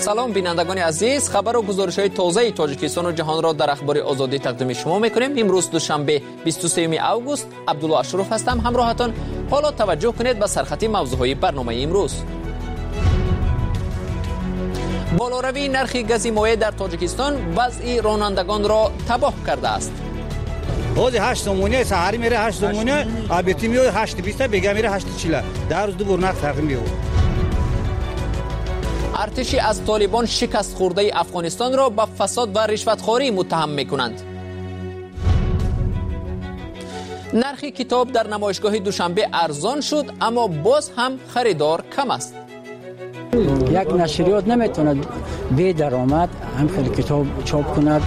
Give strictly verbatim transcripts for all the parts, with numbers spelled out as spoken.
سلام بینندگان عزیز، خبر و گزارش‌های تازه تاجیکستان و جهان را در اخبار آزادی تقدیم شما می‌کنیم. امروز دوشنبه بیست و سوم اوگوست، عبدالله اشرف هستم همراهتان. حالا توجه کنید به سرخطی موضوعهای برنامه امروز. بالاروی نرخ گاز مایع در تاجیکستان وضع رانندگان را تباه کرده است. روز هشت سومونه سحری میره هشت سومونه، آبیتی میاد هشت بیست بیگا میره هشت چهل. در روز دو بار نرخ تغییر می‌یابد. ارتش از طالبان شکست خورده افغانستان را به فساد و رشوتخواری متهم می‌کنند. نرخ کتاب در نمایشگاه دوشنبه ارزان شد، اما باز هم خریدار کم است. یک نشریات نمیتونه بی درآمد هم خیلی کتاب چاپ کند.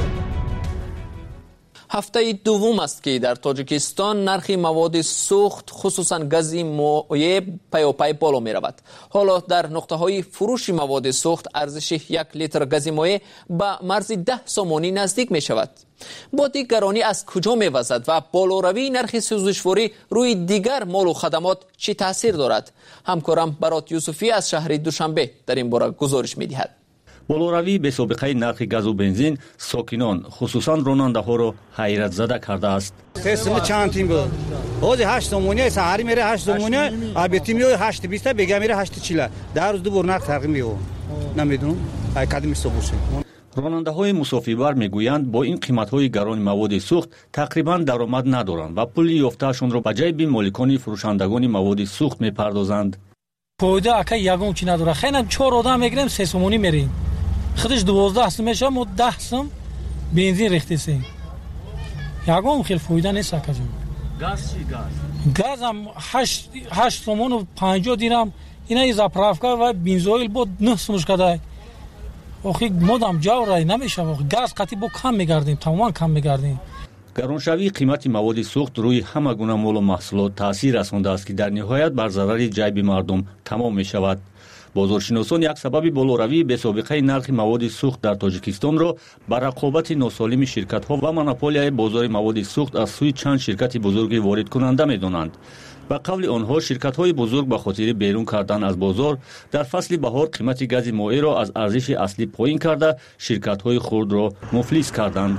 هفته دوم است که در تاجیکستان نرخ مواد سوخت خصوصا گاز مایع پیاپی بالا می رود. حالا در نقطه های فروش مواد سوخت ارزش یک لیتر گاز مایع به مرز ده سومانی نزدیک می شود. با دیگرانی از کجا می وزد و بالاروی نرخ سوزشواری روی دیگر مال و خدمات چی تاثیر دارد؟ همکارم برات یوسفی از شهر دوشنبه در این باره گزارش می دهد. بالاروی به سابقه نرخ گاز و بنزین ساکنان خصوصا راننده‌ها را حیرت زده کرده است. قسم چند تیم بود. روز هشت سومونه سحری میره هشت سومونه، آبیتی میاد هشت بیست بیگا میره هشت چهل. در روز دو بار نرخ تغییر می‌یابد. نمیدونم ای کدوم حساب باشه. راننده‌های مسافربر میگویند با این قیمت‌های گران مواد سوخت تقریبا درآمد ندارند و پول یافته‌شان را به جیب مالکان فروشندگان مواد سوخت می‌پردازند. پویده اکا یگون چی نداره. خیلی چهار آدم میگیریم سه سومونی میریم. خودش دوازده سم میشه، ما ده سم بنزین ریختیم. یگون خیلی فایده نیست اکا جون. گاز چی گاز؟ گاز هم هشت هشت سومون و پنجاه دیرم. اینا از اپرافکا و بنزوئیل بود نه سومش کده. آخه مودم جاورای نمیشه. گاز قطعی با کم میگردیم، تمام کم میگردیم. گرانشوی قیمت مواد سوخت روی همه گونه مال و محصولات تاثیر رسانده است که در نهایت بر ضرر جیب مردم تمام می شود. بازارشناسان یک سبب بالاروی به سابقه نرخ مواد سوخت در تاجیکستان را به رقابت ناسالم شرکت‌ها و مونوپولیای بازار مواد سوخت از سوی چند شرکت بزرگ وارد کننده می‌دانند. به قول آنها شرکت‌های بزرگ به خاطر بیرون کردن از بازار در فصل بهار قیمت گاز مایع را از ارزش اصلی پایین کرده شرکت‌های خرد را مفلس کردند.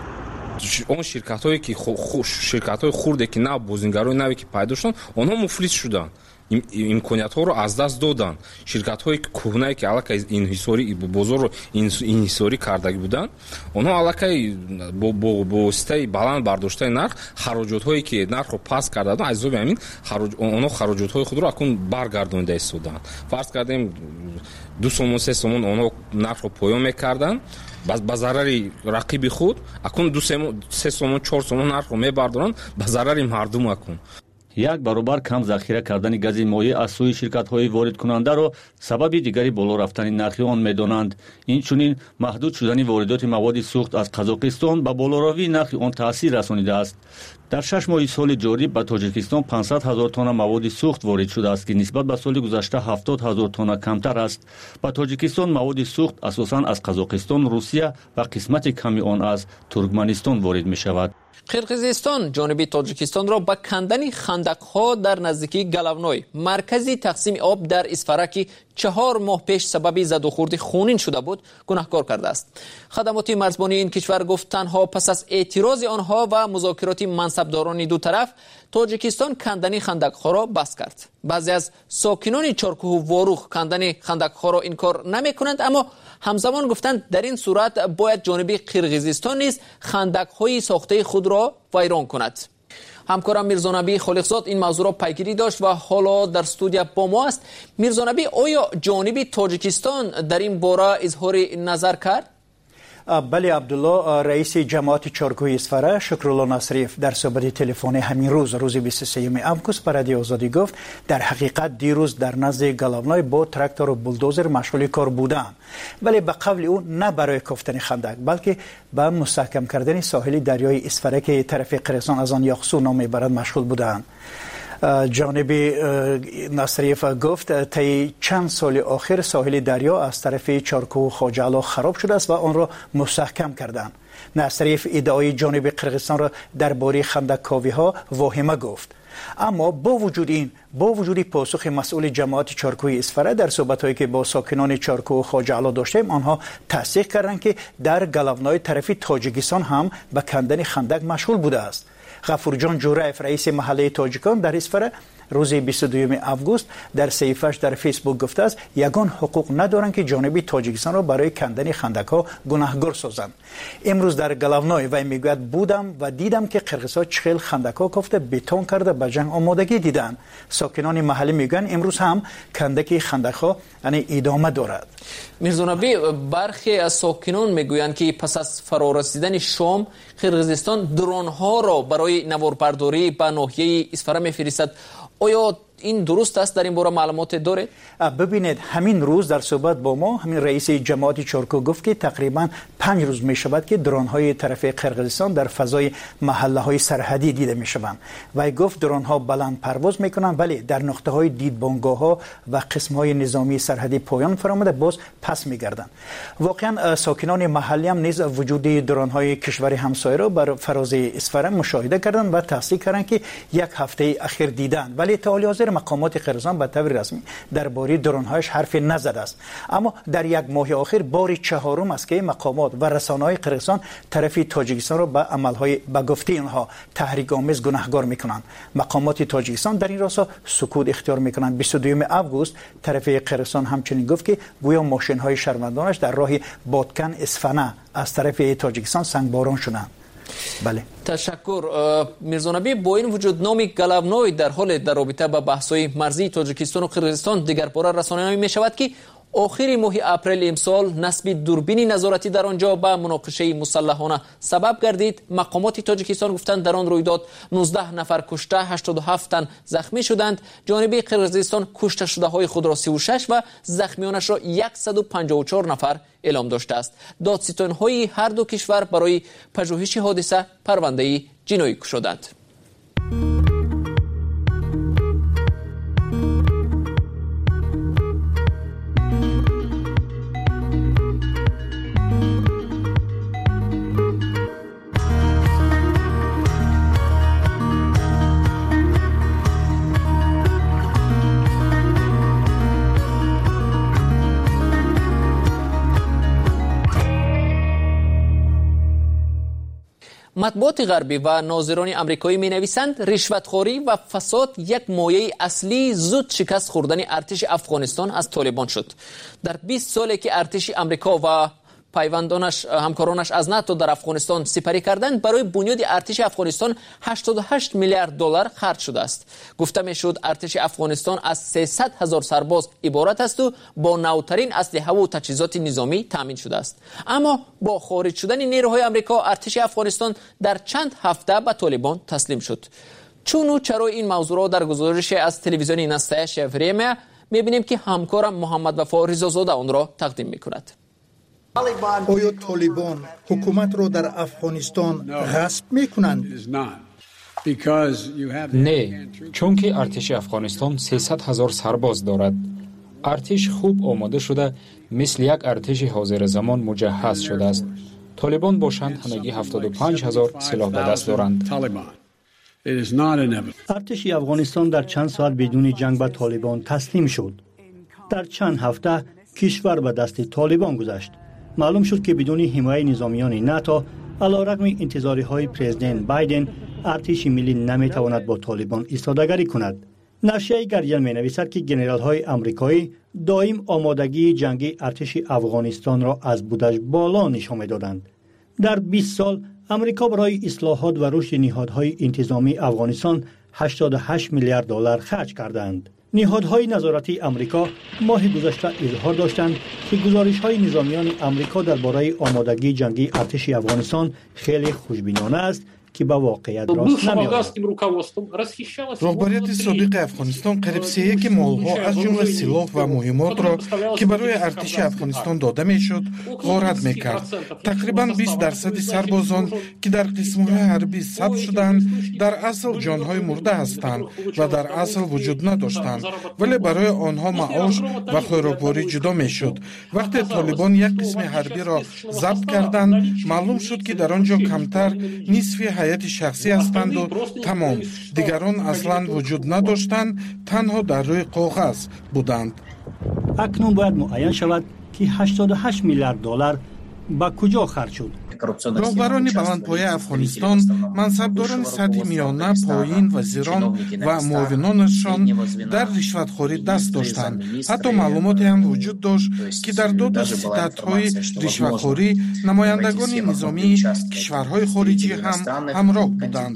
اون شرکت‌هایی که شرکت‌های خرده که نه بازیگرای نوی که پیدا شدن آنها مفلس شدند. امکانیت‌ها رو از دست دادن. شرکت‌های کهنه که علاقه انحصاری بازار رو انحصاری کرده بودند آنها علاقه با با واسطه بلند برداشته نرخ خراجات‌هایی که نرخ رو پس کردن از زیر همین خراج آنها خراجات‌های خود رو اکن برگردونده استودن. فرض کردیم دو سومون سه سومون آنها نرخ رو پایان می‌کردن باز به ضرر رقیب خود اکن دو سه سومون چهار سومون نرخ رو می‌بردارن به ضرر مردم اکن. یک برابر کم ذخیره کردن گاز مایع از سوی شرکت‌های وارد کننده را سبب دیگری بالا رفتن نرخ آن می‌دانند. این چنین محدود شدن واردات مواد سوخت از قزاقستان به بالاروی نرخ آن تاثیر رسانیده است. در شش ماه سال جاری به تاجیکستان پانصد هزار تن مواد سوخت وارد شده است که نسبت به سال گذشته هفتاد هزار تن کمتر است. به تاجیکستان مواد سوخت اساساً از قزاقستان، روسیه و قسمت کمی آن از ترکمنستان وارد می‌شود. قرقیزستان جانب تاجیکستان را با کندن خندق‌ها در نزدیکی گلونای مرکزی تقسیم آب در اسفرکی چهار ماه پیش سبب زد و خورد خونین شده بود گناهکار کرده است. خدمات مرزبانی این کشور گفت تنها پس از اعتراض آنها و مذاکرات منصبداران دو طرف تاجیکستان کندن خندق‌ها را بس کرد. بعضی از ساکنان چارکوه و واروخ کندن خندق‌ها را انکار نمی‌کنند، اما همزمان گفتند در این صورت باید جانب قرقیزستان نیز خندق‌های ساخته خود را ویران کند. همکارم میرزانبی خالقزاد این موضوع را پیگیری داشت و حالا در استودیو با ما است. میرزانبی، آیا جانب تاجیکستان در این باره اظهار نظر کرد؟ بله عبدالله، رئیس جماعت چارکوه اسفره شکرالله ناصریف در صحبت تلفنی همین روز روز بیست و سوم اوگوست به رادیو آزادی گفت در حقیقت دیروز در نزد گلاونای با تراکتور و بولدوزر مشغول کار بودم، ولی به قول او نه برای کافتن خندق بلکه به مستحکم کردن ساحل دریای اسفره که طرف قرقیزستان از آن یاخسو نام میبرد مشغول بودند. جانب نصریف گفت طی چند سال آخر ساحل دریا از طرف چارکو و خواجه خراب شده است و آن را مستحکم کردند. نصریف ادعای جانب قرقیزستان را درباره خندقکاوی ها واهمه گفت. اما با وجود این با وجود پاسخ مسئول جماعت چارکوی اسفره در صحبت‌هایی که با ساکنان چارکو و خواجه علا داشتیم، آنها تصدیق کردند که در گلونای طرف تاجیکستان هم به کندن خندق مشغول بوده است. غفورجان جورایف رئیس محله تاجیکان در اسفره روز بیست و دوم آگوست در صحیفه‌اش در فیسبوک گفته است یگان حقوق ندارند که جانب تاجیکستان را برای کندن خندق‌ها گناهکار سازند. امروز در گلونای وی میگوید بودم و دیدم که قرقیزها چخیل خندق‌ها کافته بتون کرده به جنگ آمادگی دیدن. ساکنان محله میگن امروز هم کندک خندق‌ها یعنی ادامه دارد. میرزا برخی از ساکنان میگویند که پس از فرارسیدن شام قرقیزستان درون‌ها را برای نواربرداری به ناحیه اسفره میفرستد. آیا این درست است؟ در این باره معلومات داره؟ ببینید همین روز در صحبت با ما همین رئیس جماعت چارکو گفت که تقریبا پنج روز می شود که درون های طرف قرقیزستان در فضای محله های سرحدی دیده می شوند. و گفت درون ها بلند پرواز می کنند ولی در نقطه های دیدبانگاه ها و قسم های نظامی سرحدی پایان فرامده باز پس می گردند. واقعا ساکنان محلی هم نیز وجود درون های کشور همسایه را بر فراز اسفره مشاهده کردند و تصدیق کردند که یک هفته اخیر دیدند، ولی تا حال حاضر مقامات قرقیزستان به طور رسمی درباره درون‌هایش حرفی نزده است. اما در یک ماه اخیر بار چهارم است که مقامات و رسانه‌های قرقیزستان طرف تاجیکستان را به عمل‌های به گفته آنها تحریک‌آمیز گناهکار می‌کنند. مقامات تاجیکستان در این راستا سکوت اختیار می‌کنند. بیست و دوم آگوست طرف قرقیزستان همچنین گفت که گویا ماشین‌های شهروندانش در راه بادکن اصفهان از طرف تاجیکستان سنگباران شدند. بله تشکر میرزا نبی. با این وجود نام گلونای در حال در رابطه با بحث‌های مرزی تاجیکستان و قرقیزستان دیگر باره رسانه‌ای می‌شود که آخر ماه اپریل امسال نصب دوربین نظارتی در آنجا به مناقشه مسلحانه سبب گردید. مقامات تاجیکستان گفتند در آن رویداد نوزده نفر کشته، هشتاد و هفت تن زخمی شدند. جانب قرقیزستان کشته شده های خود را سی و شش و زخمیانش را صد و پنجاه و چهار نفر اعلام داشته است. دادستان‌های هر دو کشور برای پژوهش حادثه پرونده جنایی گشودند. مطبوعات غربی و ناظران آمریکایی می‌نویسند رشوتخوری و فساد یک مایه اصلی زود شکست خوردن ارتش افغانستان از طالبان شد. در بیست سالی که ارتش آمریکا و پیوندانش همکارانش از ناتو در افغانستان سپری کردند، برای بنیاد ارتش افغانستان هشتاد و هشت میلیارد دلار خرج شده است. گفته میشد ارتش افغانستان از سیصد هزار سرباز عبارت است و با نوترین اسلحه و تجهیزات نظامی تامین شده است. اما با خارج شدن نیروهای آمریکا ارتش افغانستان در چند هفته به طالبان تسلیم شد. چون و چرا این موضوع را در گزارش از تلویزیون نستایش فریمه میبینیم که همکارم محمد وفا رضازاده آن را تقدیم میکند. آیا طالبان حکومت را در افغانستان غصب میکنند؟ نه، چون که ارتش افغانستان سیصد هزار سرباز دارد. ارتش خوب آماده شده، مثل یک ارتش حاضر زمان مجهز شده است. طالبان باشند همگی هفتاد و پنج هزار سلاح به دست دارند. ارتش افغانستان در چند ساعت بدون جنگ به طالبان تسلیم شد. در چند هفته کشور به دست طالبان گذشت. معلوم شد که بدون حمایت نظامیان ناتو علیرغم انتظارهای پرزیدنت بایدن ارتش ملی نمیتواند با طالبان ایستادگی کند. نشریه گاردین می‌نویسد که ژنرال‌های آمریکایی دائم آمادگی جنگی ارتش افغانستان را از بودجه بالا نشان می‌دادند. در بیست سال آمریکا برای اصلاحات و رشد نهادهای انتظامی افغانستان هشتاد و هشت میلیارد دلار خرج کردند. نهادهای نظارتی آمریکا ماه گذشته اظهار داشتند که گزارش‌های نظامیان آمریکا درباره آمادگی جنگی ارتش افغانستان خیلی خوشبینانه است که به واقعیت راست نمی‌آید. راهبریت سابق افغانستان قریب سه یک مالها از جمله سلاح و مهمات را که برای ارتش افغانستان داده میشد غارت میکرد. تقریبا بیست درصد سربازان که در قسم‌های حربی ثبت شدند در اصل جانهای مرده هستند و در اصل وجود نداشتند، ولی برای آنها معاش و خوراکواری جدا میشد. وقتی طالبان یک قسم حربی را ضبط کردند، معلوم شد که در آنجا کمتر نصف هیئت شخصی هستند و تمام دیگران اصلا وجود نداشتند، تنها در روی کاغذ بودند. اکنون باید معین شود که هشتاد و هشت میلیارد دلار به کجا خرج شد. راهبران بلندپایه افغانستان، منصبداران سطح میانه، پایین، وزیران و معاونانشان در رشوتخوری دست داشتند. حتی معلوماتی هم وجود داشت که در دو ستدهای رشوتخوری نمایندگان نظامی کشورهای خارجی هم همراه بودند.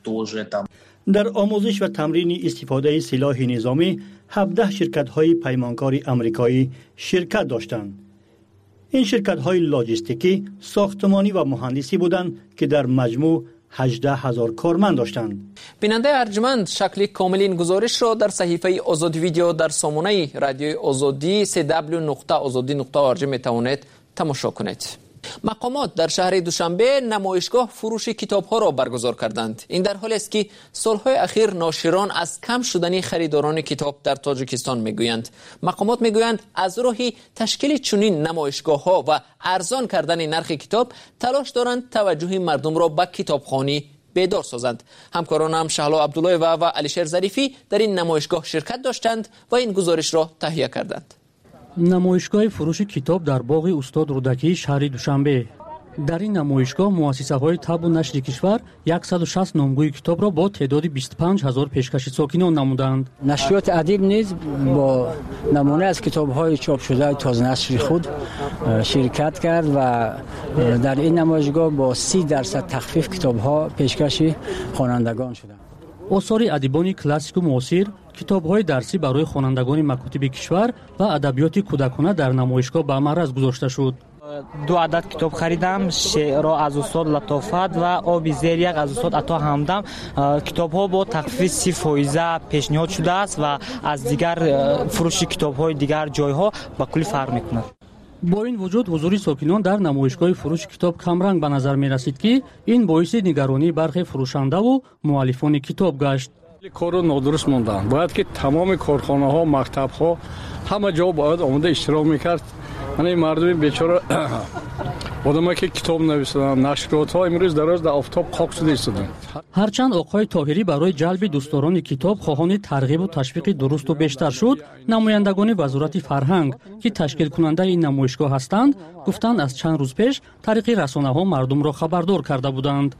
در آموزش و تمرین استفاده سلاح نظامی هفده شرکت‌های پیمانکاری آمریکایی شرکت داشتند. این شرکت‌های لاجستیکی، ساختمانی و مهندسی بودند که در مجموع هجده هزار کارمند داشتند. بیننده ارجمند، شکل کامل این گزارش را در صحیفه آزادی ویدیو در سامانه رادیوی آزادی سی دبلیو نقطه آزادی نقطه او آر جی میتوانید تماشا کنید. مقامات در شهر دوشنبه نمایشگاه فروش کتاب‌ها را برگزار کردند. این در حالی است که سالهای اخیر ناشران از کم شدن خریداران کتاب در تاجیکستان میگویند. مقامات میگویند از راه تشکیل چنین نمایشگاه‌ها و ارزان کردن نرخ کتاب تلاش دارند توجه مردم را به کتابخوانی بیدار سازند. همکارانم شهلا عبدالله و, و علیشیر ظریفی در این نمایشگاه شرکت داشتند و این گزارش را تهیه کردند. نمایشگاه فروش کتاب در باغ استاد رودکی شهر دوشنبه. در این نمایشگاه مؤسسه‌های طب و نشر کشور صد و شصت نامگوی کتاب را با تعداد بیست و پنج هزار پیشکش ساکنان نمودند. نشریات ادب نیز با نمونه از کتاب‌های چاپ شده تازه نشر خود شرکت کرد و در این نمایشگاه با سی درصد تخفیف کتاب‌ها پیشکش خوانندگان شدند. آثار ادیبان کلاسیک و معاصر، کتاب‌های درسی برای خوانندگان مکاتب کشور و ادبیات کودکانه در نمایشگاه به معرض گذاشته شد. دو عدد کتاب خریدم، شعر از استاد لطافت و آب زیر یک از استاد عطا همدم. کتاب‌ها با تخفیف سی فیصد پیشنهاد شده است و از دیگر فروش کتاب‌های دیگر جای‌ها با کلی فرق می‌کند. با این وجود حضور ساکنان در نمایشگاه فروش کتاب کمرنگ به نظر می رسید که این باعث نگرانی برخی فروشنده و مؤلفان کتاب گشت. کارو نادرست موندن. باید که تمام کارخانه ها، مکتب ها همه جا باید آمده اشتراک میکرد. من مردم بیچاره آدمایی که کتاب نویسیدن، نشریات ها امروز دراز در آفتاب خاک شده ایستادن. هرچند آقای طاهری برای جلب دوستداران کتاب خواهان ترغیب و تشویق درست و بیشتر شد، نمایندگان وزارت فرهنگ که تشکیل کننده این نمایشگاه هستند، گفتند از چند روز پیش طریق رسانه‌ها مردم را خبردار کرده بودند.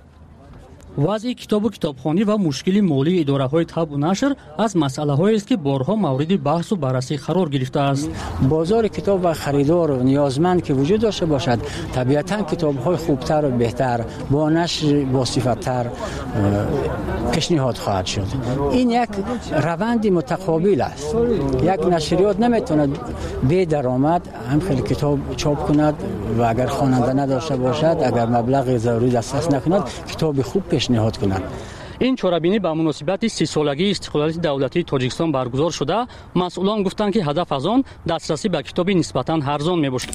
وضع کتاب و کتابخوانی و مشکل مالی اداره‌های طب و نشر از مسئله‌هایی است که بارها مورد بحث و بررسی قرار گرفته است. بازار کتاب و خریدار و نیازمند که وجود داشته باشد، طبیعتاً کتاب‌های خوبتر و بهتر با نشر با صفت‌تر پیشنهاد خواهد شد. این یک روند متقابل است. یک نشریات نمیتونه بی درآمد هم خیلی کتاب چاپ کند و اگر خواننده نداشته باشد، اگر مبلغ ضروری دسترس نکند، کتاب خوب پیشنهاد کنند. این چاره‌بینی به مناسبت سی سالگی استقلالیت دولتی تاجیکستان برگزار شده. مسئولان گفتند که هدف از آن دسترسی به کتاب نسبتاً ارزان میباشد.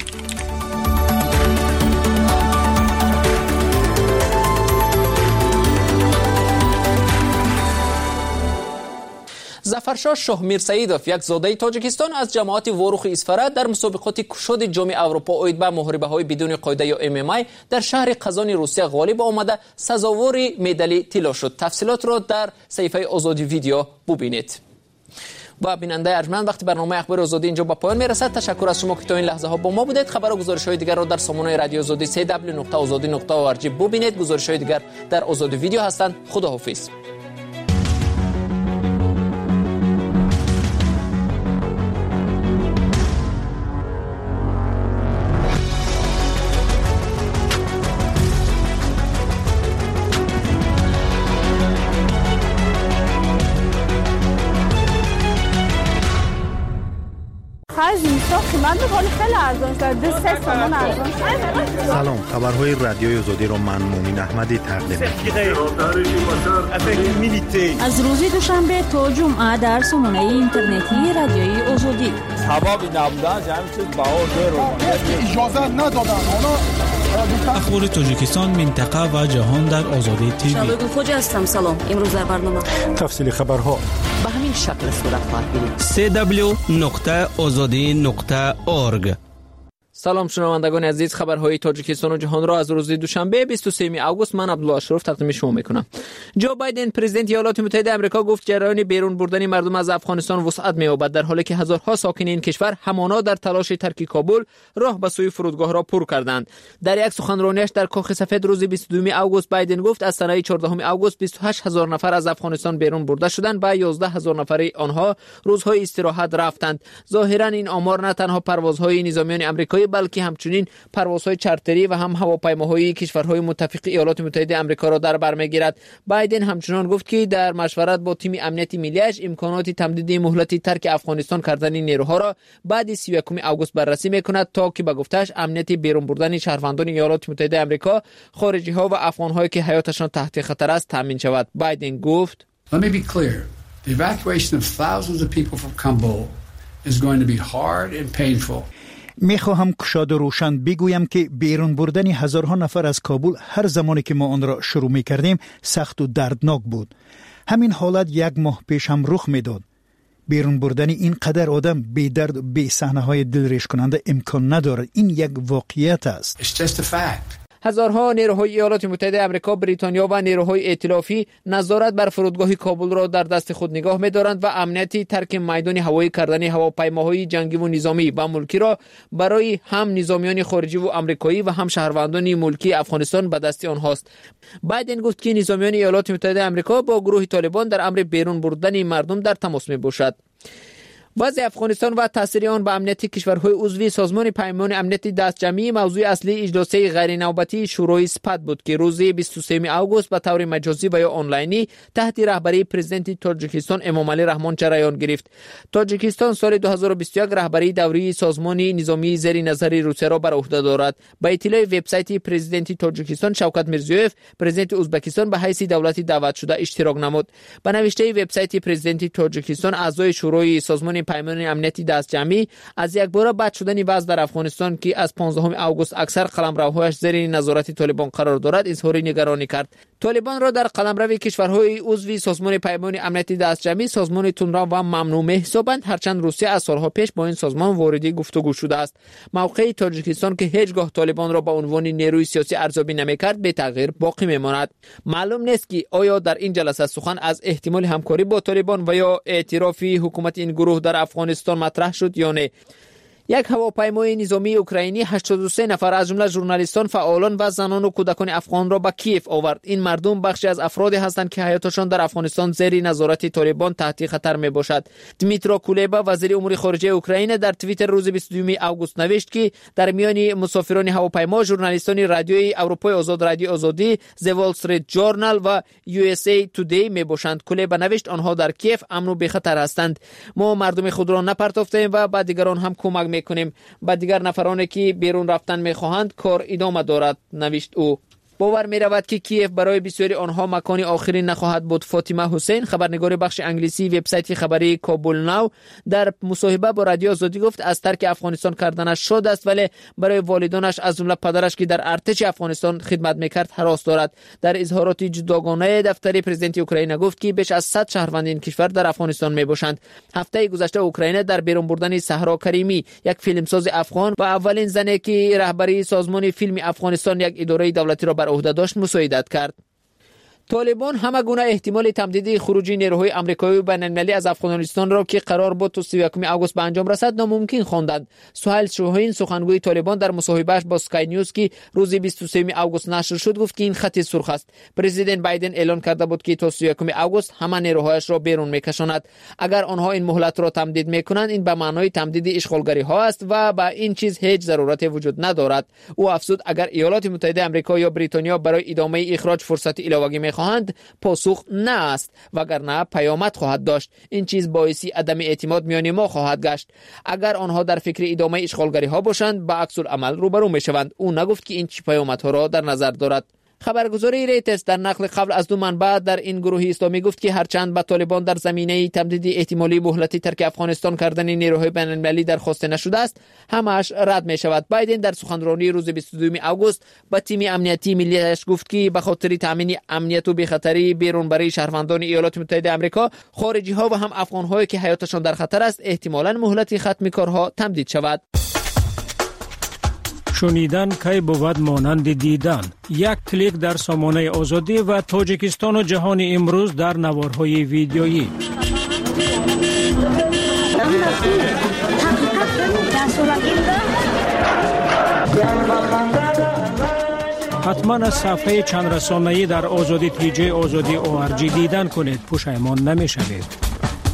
ظفرشاه شاه میرسیدوف، یک زاده تاجیکستان از جماعت واروخ اسفره، در مسابقات کشاد جام اروپا اوید به محاربه‌های بدون قاعده یا ام ام ای در شهر قزان روسیه غالب آمده سزاوار مدال طلا شد. تفصیلات را در صحیفه آزادی ویدیو ببینید. با بیننده ارجمند، وقتی برنامه اخبار آزادی اینجا به پایان میرسد. تشکر از شما که تا این لحظه ها با ما بودید. خبر و گزارش های دیگر را در سامانه رادیو آزادی سی دبلیو نقطه آزادی نقطه او آر جی ببینید. گزارش های دیگر در آزادی ویدیو هستند. خداحافظ. Faz isso. قیمت میکنه خیلی ارزان شد. دو سه تومن ارزان شد. سلام، خبرهای رادیوی آزادی رو من مومین احمدی تقدیم می‌کنم. از روز دوشنبه تا جمعه در سامانه اینترنتی رادیوی آزادی. سبب نبودن جمعی چیز بهار داره. اجازه ندادن. اخبار تاجیکستان، منطقه و جهان در آزادی تیوی. شبگون خوجا هستم. سلام. امروز در برنامه تفصیل خبرها به همین شکل صورت خواهد بینید. سه دبلیو نقطه آزادی نقطه اورگ. سلام شنوندگان عزیز، خبرهای تاجیکستان و جهان را از روز دوشنبه بیست و سوم آگوست من عبدالله اشرف تقدیم شما میکنم. جو بایدن پرزیدنت ایالات متحده آمریکا گفت جریان بیرون بردن مردم از افغانستان وسعت می‌یابد، در حالی که هزارها ساکن این کشور همانا در تلاش ترک کابل راه به سوی فرودگاه را پر کردند. در یک سخنرانیش در کاخ سفید روز بیست و دوم آگوست آگوست، بایدن گفت از سنه چهاردهم آگوست بیست و هشت هزار نفر از افغانستان بیرون برده شدند و یازده هزار نفر آنها روزهای استراحت رفتند. ظاهرا این آمار نه تنها پروازهای نظامیان آمریکایی بلکه همچنین پروازهای چارتری و هم هواپیماهای کشورهای متفق ایالات متحده آمریکا را در بر میگیرد. بایدن همچنین گفت که در مشورت با تیم امنیتی ملیش امکانات تمدید مهلت ترک افغانستان کردن نیروها را بعد سی و یکم آگوست بررسی میکند تا که به گفتش امنیت بیرون بردن شهروندان ایالات متحده آمریکا، خارجی ها و افغان هایی که حیاتشان تحت خطر است تامین شود. بایدن گفت Let me be clear. The evacuation of thousands of people from Kabul is going to be hard and painful. میخواهم کشاد و روشن بگویم که بیرون بردن هزارها نفر از کابل هر زمانی که ما آن را شروع می کردیم سخت و دردناک بود. همین حالت یک ماه پیش هم رخ میداد. بیرون بردن این قدر آدم بی درد و بی صحنه های دلریش کننده امکان ندارد. این یک واقعیت است. It's just a fact. هزارها نیروهای ایالات متحده آمریکا، بریتانیا و نیروهای ائتلافی نظارت بر فرودگاه کابل را در دست خود نگاه می‌دارند و امنیتی ترک میدان هوایی کردن هواپیماهای جنگی و نظامی و ملکی را برای هم نظامیان خارجی و آمریکایی و هم شهروندان ملکی افغانستان به دست آنهاست. بایدن گفت که نظامیان ایالات متحده آمریکا با گروه طالبان در امر بیرون بردن مردم در تماس می‌باشند. وضع افغانستان و تاثیر آن به امنیت کشورهای عضو سازمان پیمان امنیت دستجمعی موضوع اصلی اجلاس غیر نوبتی شورای سپد بود که روز بیست و سوم آگوست به طور مجازی و یا آنلاینی تحت رهبری پرزیدنت تاجیکستان امام علی رحمان جریان گرفت. تاجیکستان سال دو هزار و بیست و یک رهبری دوره سازمان نظامی زیر نظر روسیه را بر عهده دارد. با اطلاع وبسایت پرزیدنت تاجیکستان شوکت میرزیویف، پرزیدنت ازبکستان به حیث دولتی دعوت شده اشتراک نمود. به نوشته وبسایت پرزیدنت تاجیکستان، اعضای شورای سازمان پیمان امنیتی دستجمعی از یک بار بعد شدن وضع در افغانستان که از پانزدهم آگوست اکثر قلمروهایش زیر نظارت طالبان قرار دارد اظهار نگرانی کرد. طالبان را در قلمرو کشورهای عضو سازمان پیمان امنیتی دستجمعی سازمان تندرو و ممنوع می‌حسابند، هرچند روسیه از سالها پیش با این سازمان واردی گفتگو شده است. موقع تاجیکستان که هیچگاه طالبان را به عنوان نیروی سیاسی ارزیابی نمی‌کرد به تغییر باقی می‌ماند. معلوم نیست که آیا در این جلسه سخن از احتمال همکاری با طالبان و یا اعتراف حکومت این گروه در افغانستان مطرح شد یا نه. یک هواپیمای نظامی اوکراینی هشتاد و سه نفر از جمله ژورنالیستان، فعالان و زنان و کودکان افغان را به کیف آورد. این مردم بخشی از افرادی هستند که حیاتشان در افغانستان زیر نظارت طالبان تحت خطر می باشد. دمیترو کولبا وزیر امور خارجه اوکراین در توییتر روز بیست و دوم آگوست نوشت که در میان مسافران هواپیما ژورنالیستان رادیوی اروپای آزاد، رادیو آزادی، The Wall Street Journal و یو اس ای Today می باشند. کولبا نوشت آنها در کیف امن و بخطر هستند. ما مردم خود را نپرتافتیم و به دیگران هم کمک کنیم. با دیگر نفرانی که بیرون رفتن میخواهند کار ادامه دارد، نوشت او. باور می رود که کیف برای بسیاری آنها مکان آخری نخواهد بود. فاطمه حسین، خبرنگار بخش انگلیسی وبسایت خبری کابل ناو، در مصاحبه با رادیو آزادی گفت از ترک افغانستان کردنش شاد است، ولی برای والدانش از جمله پدرش که در ارتش افغانستان خدمت میکرد هراس دارد. در اظهارات جداگانه دفتر پرزیدنت اوکراین گفت که بیش از صد شهروند این کشور در افغانستان می باشند. هفته گذشته اوکراین در بیرون بردن سهرا کریمی، یک فیلمساز افغان و اولین زنی که رهبری سازمان فیلم افغانستان یک اداره دولتی را بر عهده داشت، مساعدت کرد. طالبان همه گونه احتمال تمدید خروجی نیروهای آمریکایی و بین‌المللی از افغانستان را که قرار بود تا سی و یکم آگوست به انجام رسد ناممکن خواندند. سهیل شاهین، سخنگوی طالبان، در مصاحبهش با اسکای نیوز که روز بیست و سوم آگوست نشر شد گفت که این خط سرخ است. پرزیدنت بایدن اعلان کرده بود که تا سی و یکم آگوست همه نیروهایش را بیرون میکشاند. اگر آنها این مهلت را تمدید میکنند این به معنای تمدید اشغالگری ها است و با این چیز هیچ ضرورتی وجود ندارد. او افزود اگر ایالات متحده آمریکا یا بریتانیا برای ادامه اخراج فرصت علاوه‌ای میخواهند پاسخ نه است، وگرنه پیامد خواهد داشت. این چیز باعث عدم اعتماد میان ما خواهد گشت. اگر آنها در فکر ادامه اشغالگری ها باشند با عکس العمل روبرو میشوند. او نگفت که این چه پیامدها را در نظر دارد. خبرگزاری ریترز در نقل قبل از دو منبع در این گروه اسلامی گفت که هرچند به طالبان در زمینه تمدید احتمالی مهلت ترک افغانستان کردن نیروهای بین المللی درخواست نشده است، همش رد می شود. بایدن در سخنرانی روز بیست و دوم آگوست به تیم امنیتی ملیش گفت که به خاطر تامین امنیت و بی‌خطری بیرونبری شهروندان ایالات متحده آمریکا، خارجی ها و هم افغان هایی که حیاتشان در خطر است، احتمالاً مهلت ختم کارها تمدید شود. شنیدن کی بود مانند دیدن. یک کلیک در سامانه آزادی و تاجیکستان و جهان امروز در نوارهای ویدیویی. حتما از صفحه چند رسانه‌ای در آزادی تیجی آزادی او آر جی دیدن کنید، پشیمان نمی‌شوید.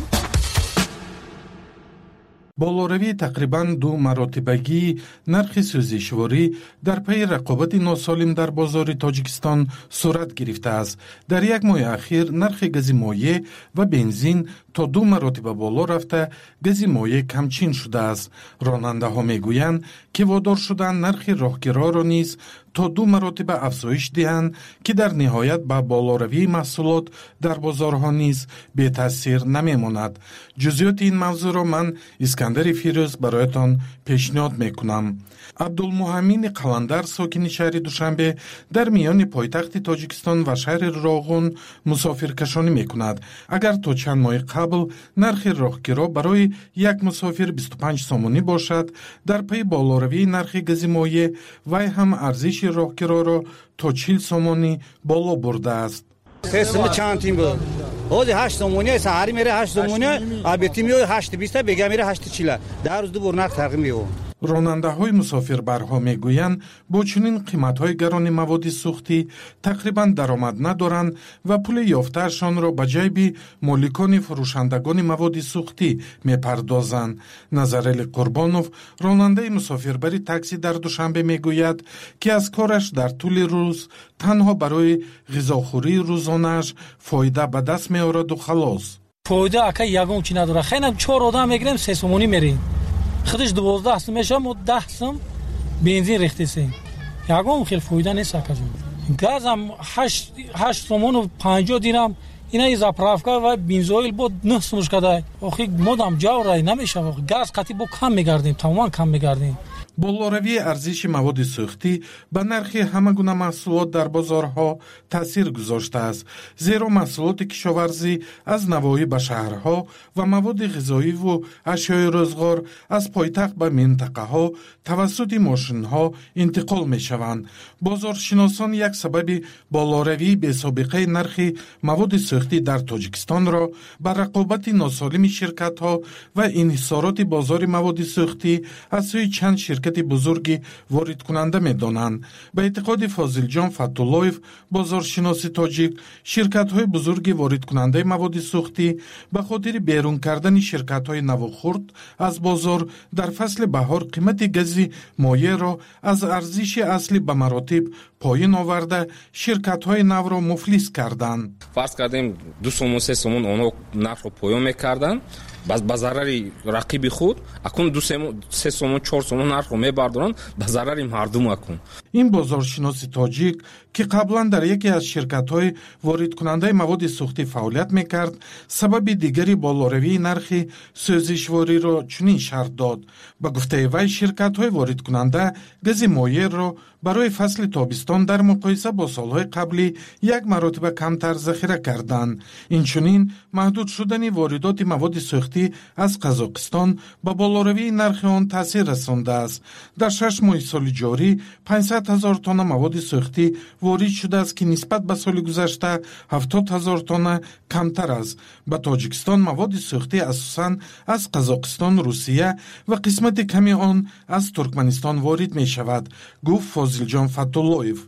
болоравии тақрибан ду маротибагии нархи сӯзишворӣ дар пайи рақобати носолим дар бозори тоҷикистон сурат гирифтааст. дар як моҳи ахир нархи гази моеъ ва бензин то ду маротиба боло рафта, гази моеъ камчин шудааст. ронандаҳо мегӯянд ки водор шуданд нархи роҳгироро низ то ду маротиба афзоиш диҳанд, ки дар ниҳоят ба болоравии маҳсулот дар бозорҳо низ бетаъсир намемонад. ҷузъиёти ин мавзӯъро ман искандари фирӯз бароятон пешниҳод мекунам. абдулмуҳаммини қаландар, сокини шаҳри душанбе, дар миёни пойтахти тоҷикистон ва шаҳри роғун мусофиркашонӣ мекунад. агар то чанд моҳи қабл нархи роҳгиро барои як мусофир бисту панҷ сомонӣ бошад, дар пайи болоравии нархи гази моеъ вай ҳам арзиши роҳгироро то чил сомонӣ боло бурдааст. Teslim çant tim bu. Ozi هشت سومونی سحری میره هشت سومونی آبیتی میو هشت بیست بگم میره هشت چیله. در روز دو برنق ترقیم میو. ронандаҳои мусофирбарҳо мегӯянд бо чунин қиматҳои гарони маводи сӯхтӣ тақрибан даромад надоранд ва пули ёфтаашонро ба ҷайби моликони фурӯшандагони маводи сӯхтӣ мепардозанд. Назарели Қурбонов, ронандаи мусофирбари такси дар Душанбе, мегӯяд ки аз кораш дар тӯли рӯз танҳо барои ғизохӯрии рӯзонааш фоида ба даст меораду халос. фоида ака ягон чи надора. хелам чор одам мегирем се сомонӣ мерем. خودش دوازده سم میشه ما ده سم بنزین ریختیم. یکم خیلی فایده نیست اکجون. گازم هشت هشت سومون و پنجاه دیرم اینا زاپرافکا و بنزین بود نه سومش کدای. آخه مودم جاورای نمیشه. گاز قطعی با کم میگردیم. تمام کم میگردیم. болоравии арзиши маводи сӯхтӣ ба нархи ҳама гуна маҳсулот дар бозорҳо таъсир гузоштааст, зеро маҳсулоти кишоварзӣ аз навоҳӣ ба шаҳрҳо ва маводи ғизоиву ашёи рӯзғор аз пойтахт ба минтақаҳо тавассути мошинҳо интиқол мешаванд. бозоршиносон як сабаби болоравии бесобиқаи нархи маводи сӯхтӣ дар тоҷикистонро ба рақобати носолими ширкатҳо ва инҳисороти бозори маводи сӯхтӣ аз сӯи чанд ширкат бузурги воридкунанда медонанд. ба эътиқоди Фозилҷон Фаттуллоев, бозоршиноси тоҷик, ширкатҳои бузурги воридкунандаи маводи сӯхтӣ ба хотири берун кардани ширкатҳои наву хурд аз бозор дар фасли баҳор қимати гази моеъро аз арзиши аслӣ ба маротиб поин оварда ширкатҳои навро муфлис карданд. фарз кардем ду сомон се сомон онҳо нархро поён мекарданд ба зарари рақиби худ. акун ду се сомон чор сомон нархро мебардоранд ба зарари мардум. акун ин бозоршиноси тоҷик, ки қаблан дар яке аз ширкатҳои воридкунандаи маводи сӯхтӣ фаъолият мекард, сабаби дигари болоравии нархи сӯзишвориро чунин шарҳ дод. ба гуфтаи вай, ширкатҳои воридкунанда гази моеъро барои фасли тобистон дар муқоиса бо солҳои қаблӣ як маротиба камтар захира карданд. инчунин маҳдуд шудани воридоти маводи сӯхтӣ аз Қазоқистон ба болоравии нархи он таъсир расондааст. дар шаш моҳи соли ҷорӣ панҷсад ҳазор тонна маводи сӯхтӣ ворид шудааст, ки нисбат ба соли гузашта ҳафтод ҳазор тонна камтар аст. ба Тоҷикистон маводи сӯхтӣ асосан аз Қазоқистон, Русия ва қисмати ками он аз Туркманистон ворид мешавад, гуфт Фозилҷон Фаттуллоев.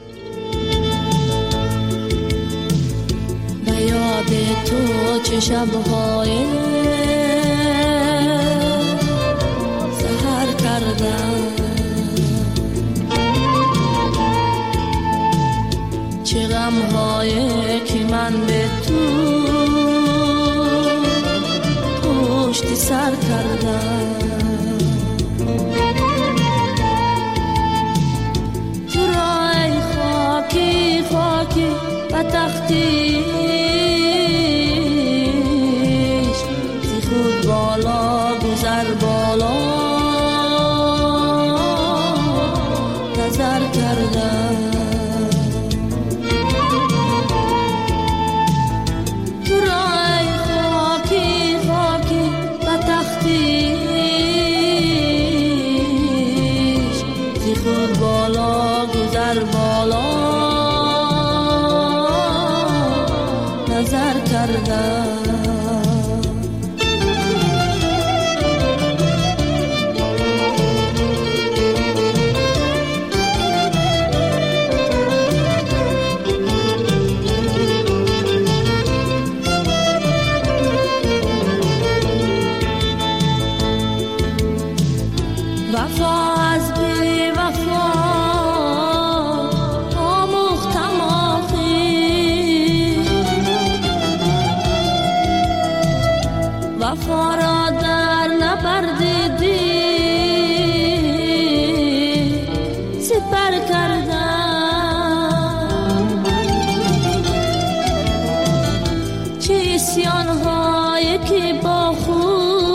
ба ёди ту чӣ шабҳое саҳар кардам, чӣ ғам شمهای که من به تو پشت سر کردم تو رای خاکی خاکی و تختیش زی خود بالا گذر بالا نظر کردم تو رای خاکی خاکی و تختیش زی خود بالا گذر بالا نظر کردم وفا از بی وفا آموختم آخی وفا را در نبردیدی سپر کردم چه اسیان‌هایی که با خود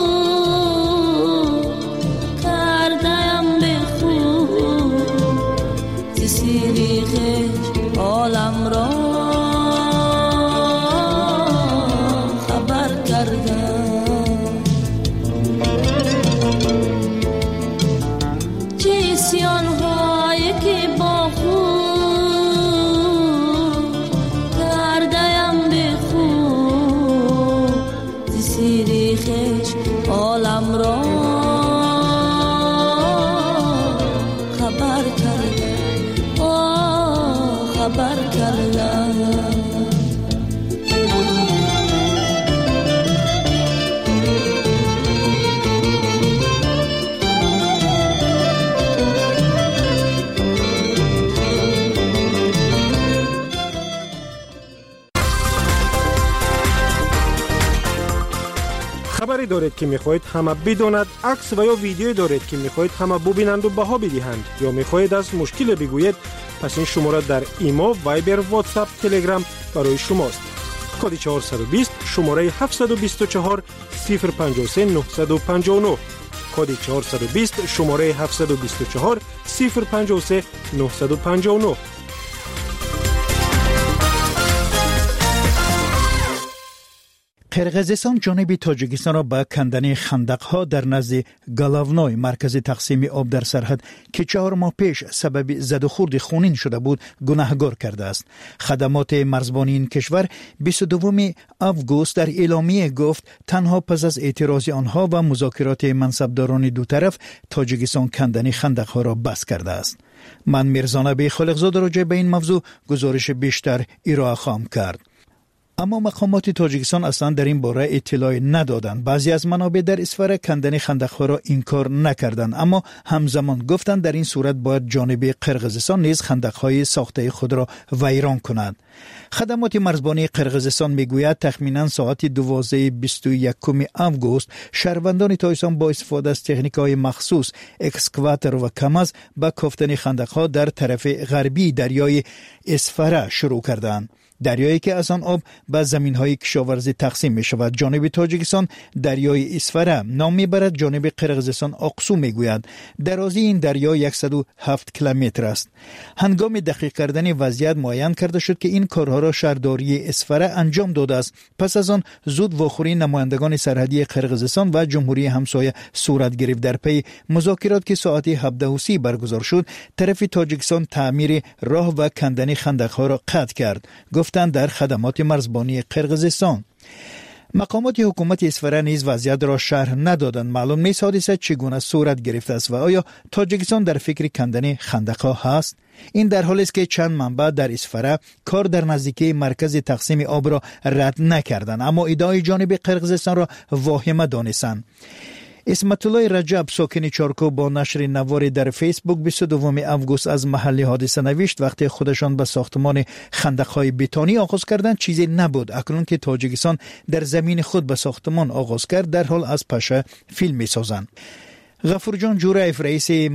عالم را خبر کردم چه اسیان‌هایی که با خود کردم به خود ز سیری خویش عالم را خبر کردم خبر کردم خبری دارید که میخواهید همه بداند، عکس و یا ویدیویی دارید که میخواهید همه ببینند و بها بدهند یا میخواهید از مشکل بگویید، پس این شماره در ایما، وایبر، واتساپ، تلگرام برای شماست. کد چهارصد و بیست شماره هفتصد و بیست و چهار صفر پنجاه و سه نهصد و پنجاه و نه. کد چهارصد و بیست شماره هفتصد و بیست و چهار صفر پنجاه و سه نهصد و پنجاه و نه. قرقیزستان جانب تاجیکستان را به کندن خندق‌ها در نزد گلاونوی مرکز تقسیم آب در سرحد که چهار ماه پیش سبب زد و خورد خونین شده بود گناهکار کرده است. خدمات مرزبانی این کشور بیست و دوم آگوست در اعلامیه گفت تنها پس از اعتراض آنها و مذاکرات منصبداران دو طرف تاجیکستان کندن خندق‌ها را بس کرده است. من میرزانبی خالقزاده راجع به این موضوع گزارش بیشتر ارائه خواهم کرد. اما مقامات تاجیکستان اصلا در این باره اطلاعی ندادند. بعضی از منابع در اسفره کندن خندق‌ها را انکار نکردند، اما همزمان گفتند در این صورت باید جانب قرقیزستان نیز خندق‌های ساخته خود را ویران کند. خدمات مرزبانی قرقیزستان میگوید تخمینا ساعت دوازده بیست و یکم آگوست شهروندان تاجیکستان با استفاده از تکنیک‌های مخصوص اکسکواتر و کمز به کافتن خندق‌ها در طرف غربی دریای اسفره شروع کردند. دریایی که از آن آب به زمین‌های کشاورزی تقسیم می‌شود. جانب تاجیکستان دریای اسفره نام می‌برد، جانب قرقیزستان آقسو می‌گوید. درازی این دریا صد و هفت کیلومتر است. هنگام دقیق کردن وضعیت معین کرده شد که این کارها را شهرداری اسفره انجام داده است. پس از آن زود واخوری نمایندگان سرحدی قرقیزستان و جمهوری همسایه صورت گرفت. در پی مذاکرات که ساعت هفده و سی برگزار شد، طرف تاجیکستان تعمیر راه و کندن خندق‌ها را قطع کرد، گفتند در خدمات مرزبانی قرقیزستان. مقامات حکومت اسفره نیز وضعیت را شرح ندادند. معلوم نیست حادثه چگونه صورت گرفته است و آیا تاجیکستان در فکر کندن خندق‌ها هست؟ این در حالی است که چند منبع در اسفره کار در نزدیکی مرکز تقسیم آب را رد نکردند، اما ادعای جانب قرقیزستان را واهمه دانستند. اسمت الله رجب ساکن چارکو با نشر نواری در فیسبوک بیست و دوم اوگوست از محل حادثه نوشت وقتی خودشان به ساختمان خندق‌های بتونی آغاز کردند چیزی نبود. اکنون که تاجیکستان در زمین خود به ساختمان آغاز کرد در حال از پشه فیلم می‌سازند. غفور جان جورایف رئیس